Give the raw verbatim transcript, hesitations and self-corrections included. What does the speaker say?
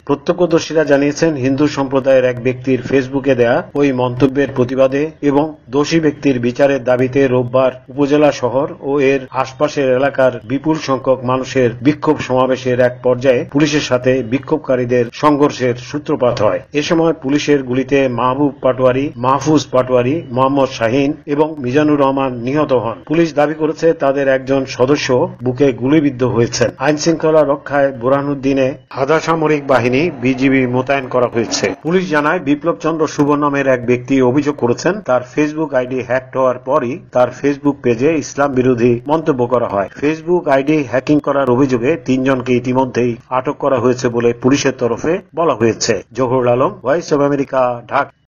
প্রত্যক্ষদর্শীরা জানিয়েছেন, হিন্দু সম্প্রদায়ের এক ব্যক্তির ফেসবুকে দেয়া ওই মন্তব্যের প্রতিবাদে এবং দোষী ব্যক্তির বিচারের দাবিতে রোববার উপজেলা শহর ও এর আশপাশের এলাকার বিপুল সংখ্যক মানুষের বিক্ষোভ সমাবেশের এক পর্যায়ে পুলিশের সাথে বিক্ষোভকারীদের সংঘর্ষের সূত্রপাত হয়। এ সময় পুলিশের গুলিতে মাহবুব পাটোয়ারি, মাহফুজ পাটোয়ারি, মোহাম্মদ শাহিন এবং মিজানুর রহমান নিহত হন। পুলিশ দাবি করেছে তাদের একজন সদস্য বুকে গুলিবিদ্ধ হয়েছেন। আইন শৃঙ্খলা রক্ষায় বোরহানুদ্দিনে আধা সামরিক বাহিনী বিজিবি মোতায়েন করা হয়েছে। পুলিশ জানায়, বিপ্লব চন্দ্র শুভ নামের এক ব্যক্তি অভিযোগ করেছেন তার ফেসবুক আইডি হ্যাক হওয়ার পরই তার ফেসবুক পেজে ইসলাম বিরোধী মন্তব্য করা হয়। ফেসবুক আইডি হ্যাকিং করার অভিযোগে তিনজনকে ইতিমধ্যেই আটক করা হয়েছে বলে পুলিশের তরফে বলা হয়েছে। Zahurul Alam, Voice of America, Dhaka.